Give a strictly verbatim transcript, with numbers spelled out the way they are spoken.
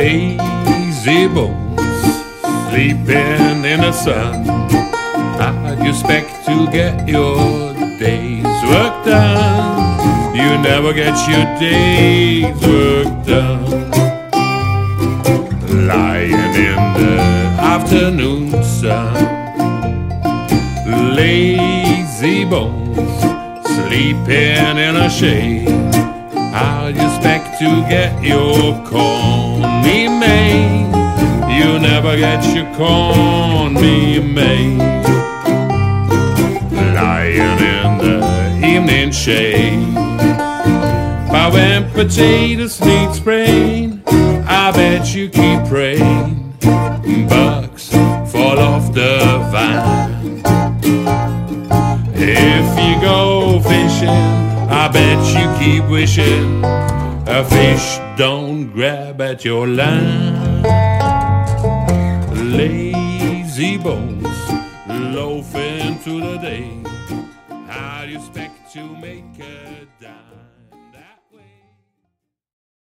Lazy bones, sleeping in the sun. How do you expect to get your day's work done? You never get your day's work done. Lying in the afternoon sun. Lazy bones, sleeping in a shade. How do you expect to get your corny made? You never get your corny made. Lying in the evening shade. But when potatoes need spraying, I bet you keep praying bugs fall off the vine. If you go fishing, I bet you keep wishing a fish don't grab at your line. Lazy bones, loafing through the day. How do you expect to make a dime?